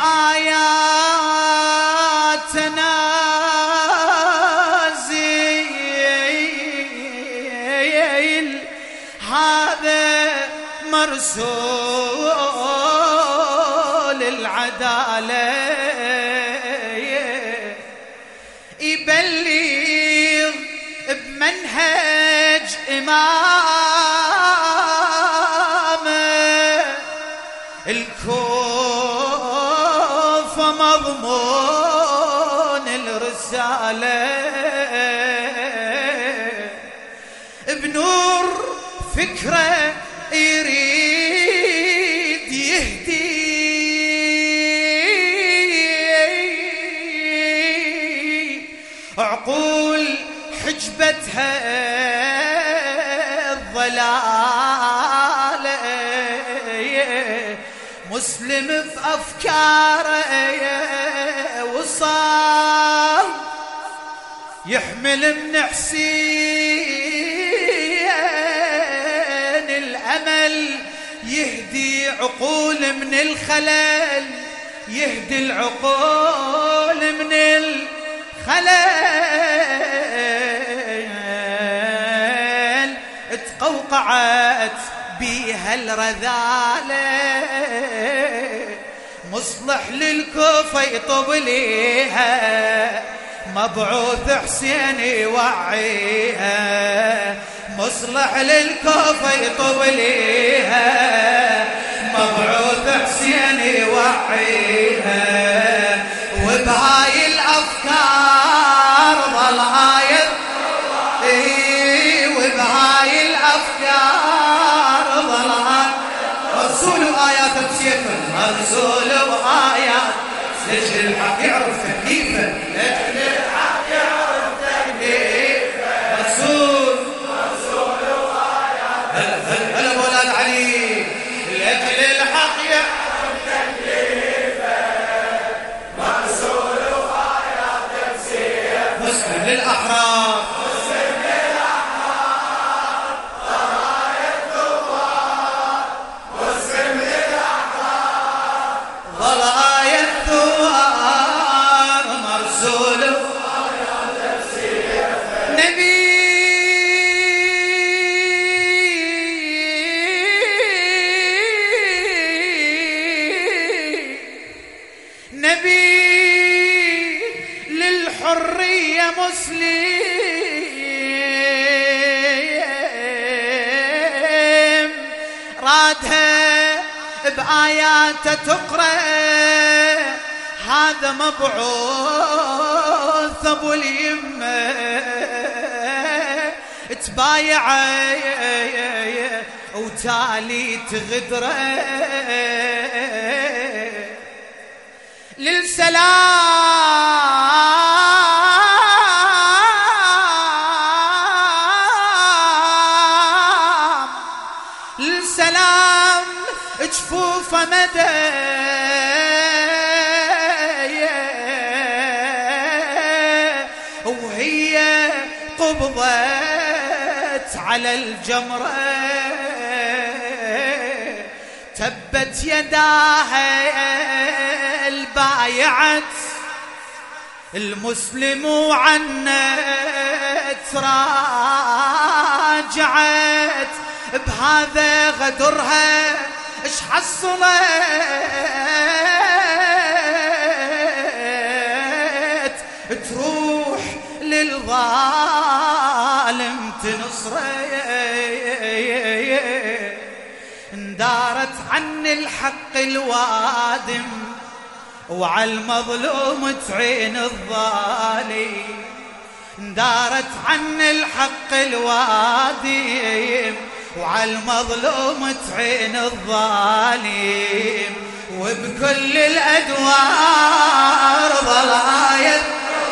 بآيات نازل هذا مرسول العدالة يبلغ بمنهج إمامه الكوفة مضمون الرسالة بنور فكرة يريد يهدي عقول حجبتها الضلالة مسلم بأفكاره وصال يحمل من حسين الأمل يهدي عقول من الخلل يهدي العقول من الخلل اتقوقعت بيها الرذالة مصلح للكوفة يطب ليها مبعوث حسين يوعيها مصلح للكوفة يطب ليها مبعوث حسين يوعيها وبهاي الأفكار ظل آية وبهاي الأفكار ظل مرسول آيات بسيفه مرسول آيات لجل الحق يعرف تكليفه لجل الحق يعرف تكليفه مرسول آيات هلا بولاد علي لجل الحق يعرف تكليفه مرسول آيات بسيفه مسلم للأحرار نبي للحرية مسلم رادها بآياته تقرأ هذا مبعوث أبو اليمة تبايع وتالي تغدره للسلام جفوف مدى وهي قبضت على الجمرة تبت يداها البايعت المسلم وعنت راجعت بهذا غدرها اش حصلت تروح للظالم تنصره اندارت عن الحق الوادم وعلى المظلوم تعين الظالم اندارت عن الحق الوادم وعلى المظلوم تعين الظالم وبكل الأدوار ظل آية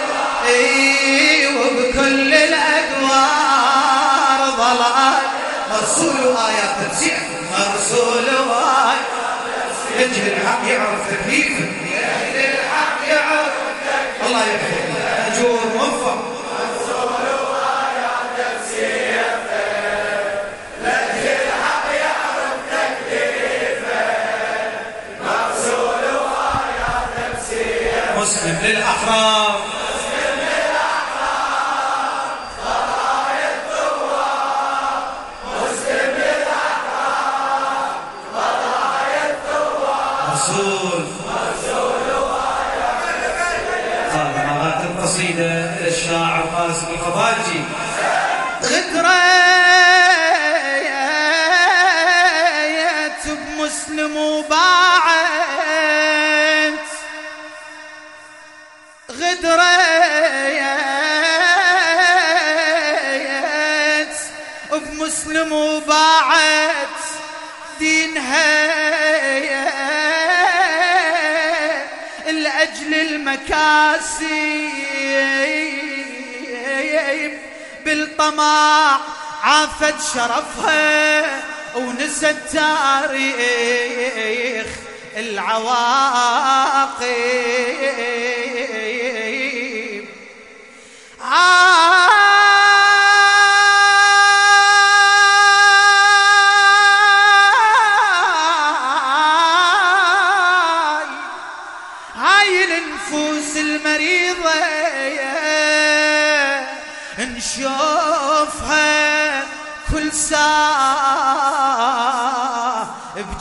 وبكل الأدوار ظل آية مرسول آيات تفسير مرسول آيات يجي الحق يعرف تكليفه يجي الحق يعرف تكليفه الله يحفظك أجور موفق باجي غدريت بمسلم وباعت غدريت بمسلم وباعت دينها لأجل المكاسب بالطمع عافت شرفها ونسى التاريخ العواقب هاي النفوس المريضة نشوفها كل ساعة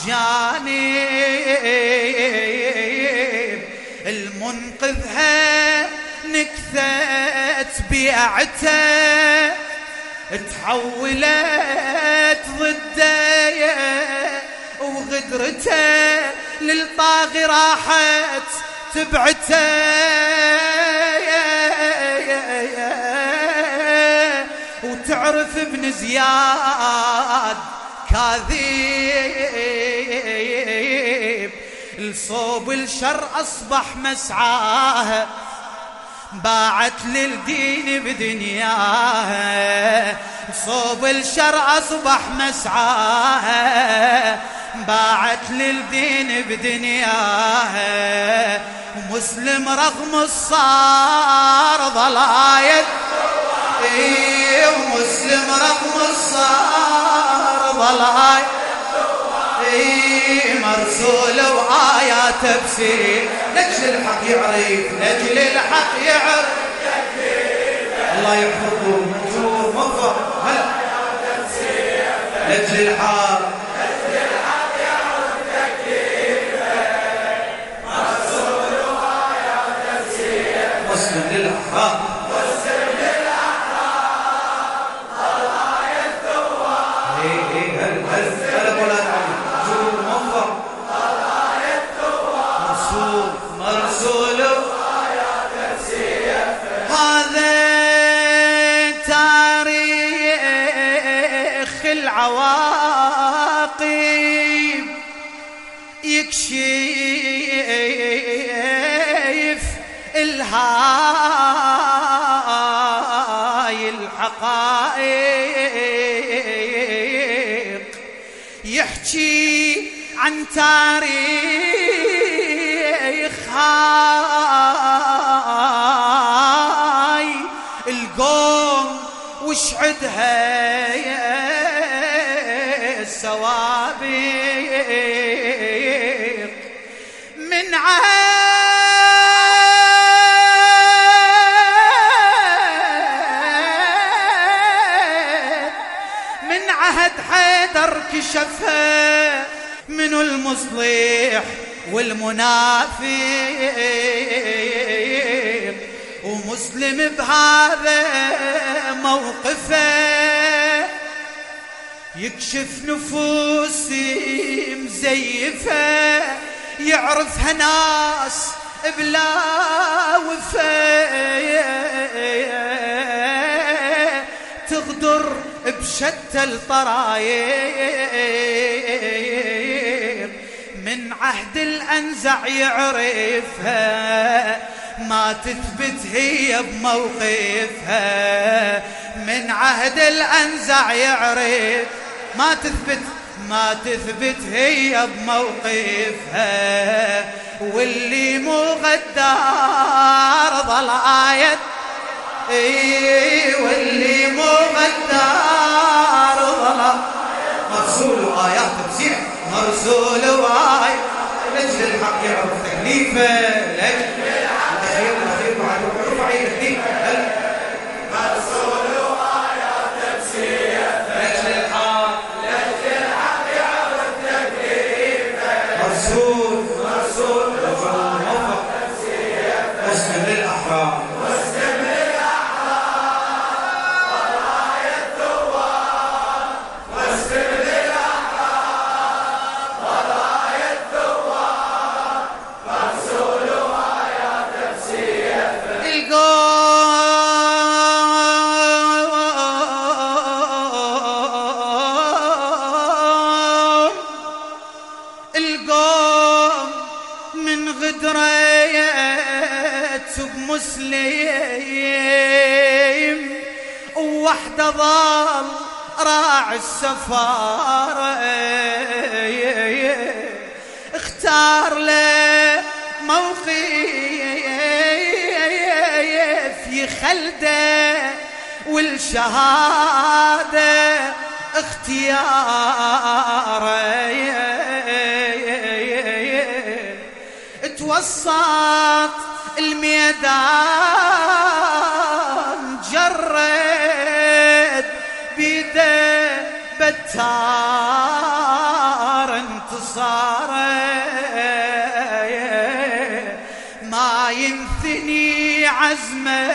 بجانب المنقذها نكثت بيعته تحولت ضده وغدرته للطاغي راحت تبعته وتعرف ابن زياد كاذب الصوب الشر أصبح مسعاها باعت للدين بدنياها صوب الشر أصبح مسعاها باعت للدين بدنياها ومسلم رغم الصار ضلايد ومسلم رغم الصار ضلايد مرسول وآيات تفسير لأجل الحق يعرف لأجل الحق يعرف الله يحفظه منشور مفر هلا لأجل الحق يعرف تكليفه مرسول وآيات تفسير مسلم للحق العواقب يكشف الهاي الحقائق يحكي عن تاريخ هاي القوم وش عدها السوابق من عهد حيدر كشفها من المصلح والمنافق ومسلم بهذا موقفه يكشف نفوسي مزيفة يعرفها ناس بلا وفاء تغدر بشتى الطرايق من عهد الأنزع يعرفها ما تثبت هي بموقفها من عهد الأنزع يعرف ما تثبت هي بموقفها واللي مو غدار ظل آية واللي مو غدار ظل مرسول آيات تفسير مرسول آيات لأجل الحق يعرف تكليفه لأجل الأخير بعد رفع يديه مرسول آيات تفسير لأجل الحق يعرف تكليفه مرسول موفق مسلم للأحرار وحده ظل راعي السفارة، اختار له موقف يخلده والشهادة اختياره، توسط الميدان جرد بيده بتار انتصاره، ما ينثني عزمه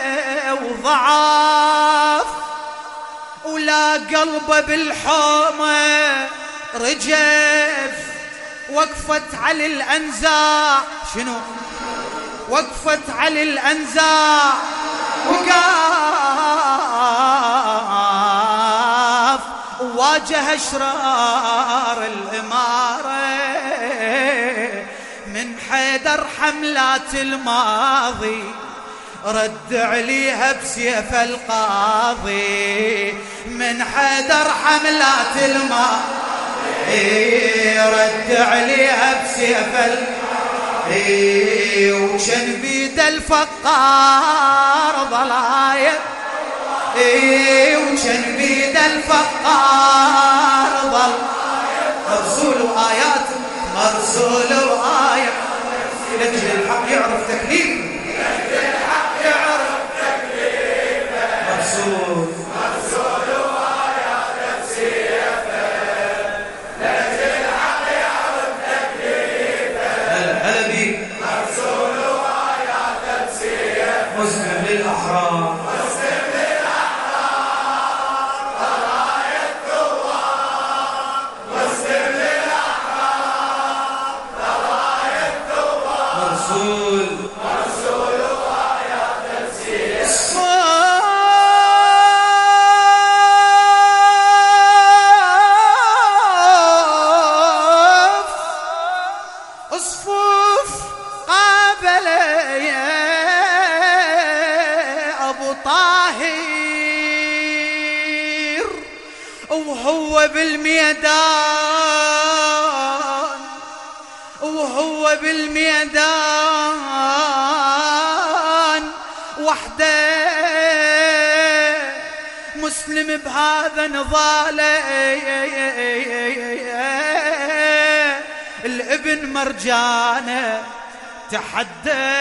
وضعاف ولا قلبه بالحومه رجف، وقفت على الأنزاع شنو؟ وقفت على الأنزاع وقاف وواجه أشرار الإمارة، من حيدر حملات الماضي رد عليها بسيف القاضي، من حيدر حملات الماضي رد عليها بسيف وشن بيد الفقار ضلايب، وشن بيد الفقار ضل مرسول آيات، مرسول آيات لأجل الحق يعرف تكليفه، لأجل الحق يعرف تكليفه، مرسول آيات بسيفه، لأجل الحق يعرف تكليفه، هلا بيك مرسول آيات بسيفه، مسلم للأحرار، مسلم للأحرار، راية الثوار، مسلم للأحرار، راية الثوار، مرسول آيات بسيفه، صفوف قابل يا أبو طاهر وهو بالميدان، وهو بالميدان وحده، مسلم بهذا نضاله، الابن مرجانه تحدى،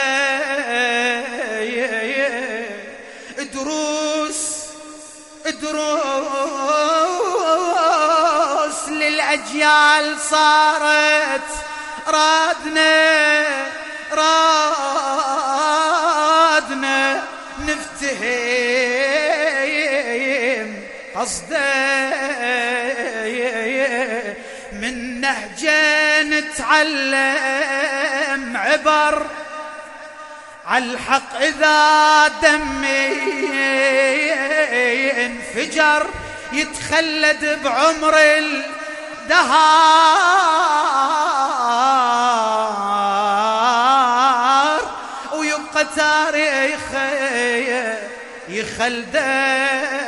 دروس للأجيال صارت رادنا نفتهم قصده، من نهجه نتعلم عبر عالحق إذا دمي انفجر يتخلد بعمر الدهار، ويبقى تاريخه يخلده،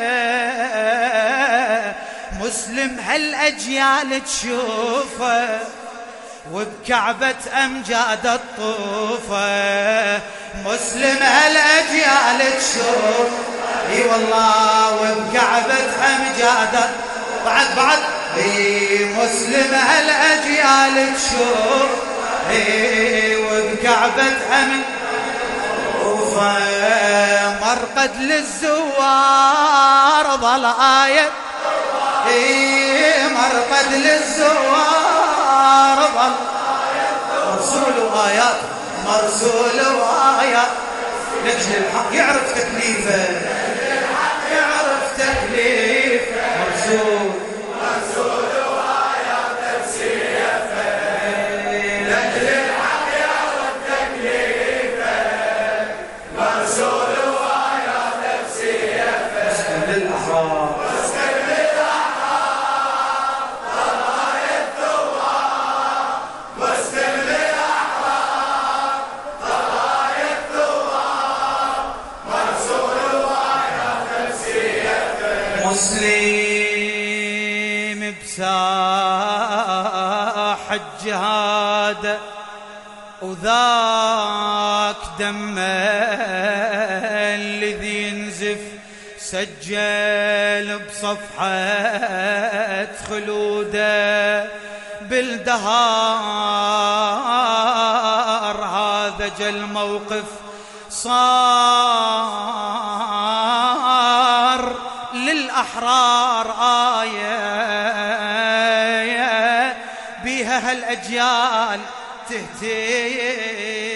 مسلم هالأجيال تشوفه وبكعبة أمجاد الطوفة، مسلم هالأجيال تشوف اي والله وبكعبة أمجاد بعد مسلم هالأجيال تشوف وبكعبة أمجاد الطوفة، مرقد للزوار ظل آية، مرقد للزوار ظل مرسول آيات، مرسول آيات لأجل الحق يعرف تكليفه، يعرف تكليفه، مرسول آيات بسيفه، لأجل الحق يعرف تكليفه، مرسول آيات بسيفه، مسلم للأحرار، مسلم بساح الجهاد وذاك دمه الذي ينزف سجل بصفحة خلوده بالدهار. هذا جل موقف صار للأحرار آية بيها هالأجيال تهتدي.